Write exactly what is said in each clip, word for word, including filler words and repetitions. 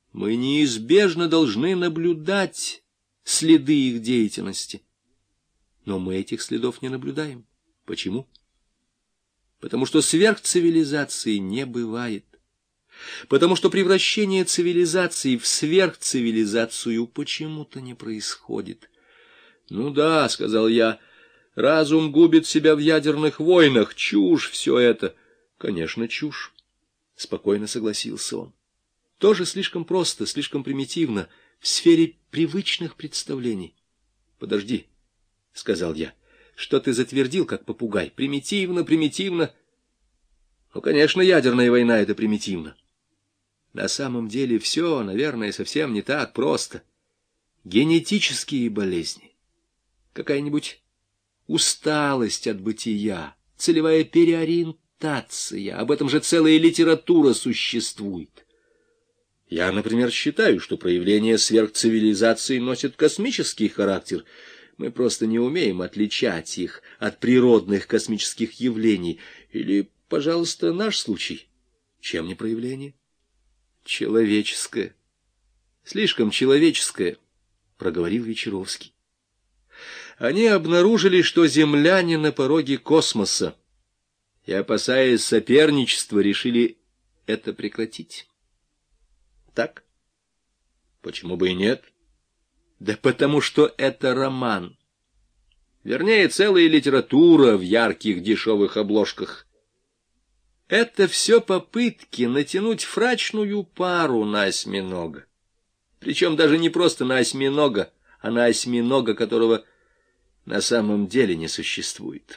Мы неизбежно должны наблюдать следы их деятельности. Но мы этих следов не наблюдаем. Почему? Потому что сверхцивилизации не бывает. Потому что превращение цивилизации в сверхцивилизацию почему-то не происходит. «Ну да», — сказал я, — «разум губит себя в ядерных войнах. Чушь все это». «Конечно, чушь», — спокойно согласился он. «Тоже слишком просто, слишком примитивно, в сфере привычных представлений». «Подожди», — сказал я, — «что ты затвердил, как попугай? Примитивно, примитивно». «Ну, конечно, ядерная война — это примитивно». На самом деле все, наверное, совсем не так просто. Генетические болезни, какая-нибудь усталость от бытия, целевая переориентация, об этом же целая литература существует. Я, например, считаю, что проявления сверхцивилизации носят космический характер. Мы просто не умеем отличать их от природных космических явлений. Или, пожалуйста, наш случай. Чем не проявление? Человеческое. Слишком человеческое, проговорил Вечеровский. Они обнаружили, что земляне на пороге космоса, и, опасаясь соперничества, решили это прекратить. Так? Почему бы и нет? Да потому что это роман. Вернее, целая литература в ярких дешевых обложках. Это все попытки натянуть фрачную пару на осьминога. Причем даже не просто на осьминога, а на осьминога, которого на самом деле не существует.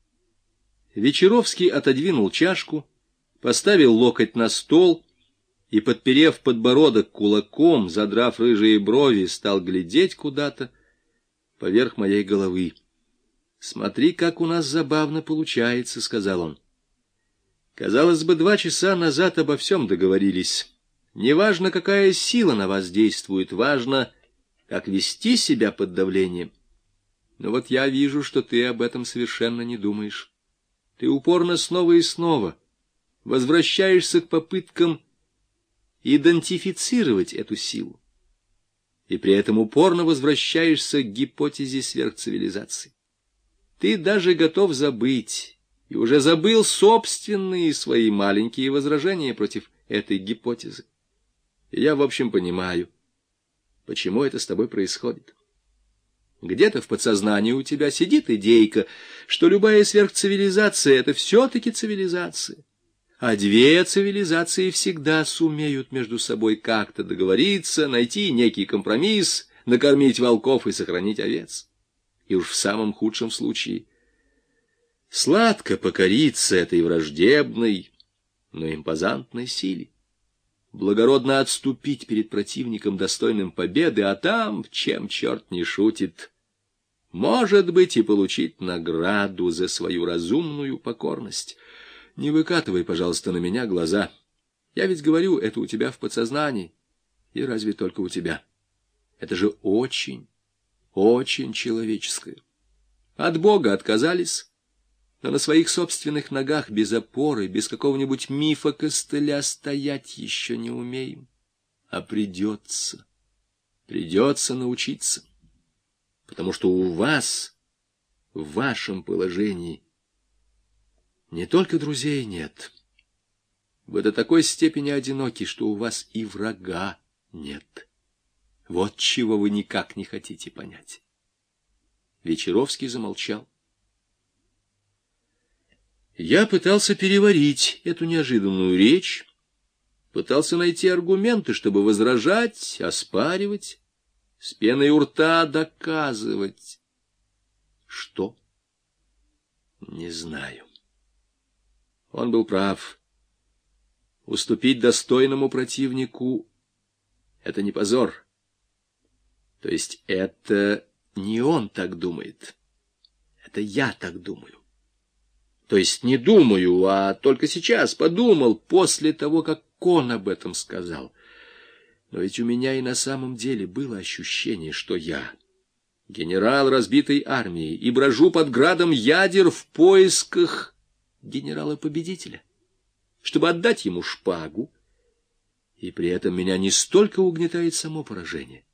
Вечеровский отодвинул чашку, поставил локоть на стол и, подперев подбородок кулаком, задрав рыжие брови, стал глядеть куда-то поверх моей головы. «Смотри, как у нас забавно получается», — сказал он. «Казалось бы, два часа назад обо всем договорились. Неважно, какая сила на вас действует, важно, как вести себя под давлением. Но вот я вижу, что ты об этом совершенно не думаешь. Ты упорно снова и снова возвращаешься к попыткам идентифицировать эту силу, и при этом упорно возвращаешься к гипотезе сверхцивилизации. Ты даже готов забыть, и уже забыл собственные свои маленькие возражения против этой гипотезы. И я, в общем, понимаю, почему это с тобой происходит. Где-то в подсознании у тебя сидит идейка, что любая сверхцивилизация — это все-таки цивилизация, а две цивилизации всегда сумеют между собой как-то договориться, найти некий компромисс, накормить волков и сохранить овец. И уж в самом худшем случае сладко покориться этой враждебной, но импозантной силе, благородно отступить перед противником, достойным победы, а там, чем черт не шутит, может быть, и получить награду за свою разумную покорность. Не выкатывай, пожалуйста, на меня глаза. Я ведь говорю, это у тебя в подсознании. И разве только у тебя? Это же очень, очень человеческое. От Бога отказались, но на своих собственных ногах, без опоры, без какого-нибудь мифа-костыля стоять еще не умеем. А придется, придется научиться. Потому что у вас, в вашем положении, не только друзей нет. Вы до такой степени одиноки, что у вас и врага нет. Вот чего вы никак не хотите понять. Вечеровский замолчал. Я пытался переварить эту неожиданную речь, пытался найти аргументы, чтобы возражать, оспаривать, с пеной у рта доказывать. Что? Не знаю. Он был прав. Уступить достойному противнику — это не позор. То есть это не он так думает. Это я так думаю. То есть не думаю, а только сейчас подумал, после того, как он об этом сказал. Но ведь у меня и на самом деле было ощущение, что я генерал разбитой армии и брожу под градом ядер в поисках генерала-победителя, чтобы отдать ему шпагу И при этом меня не столько угнетает само поражение,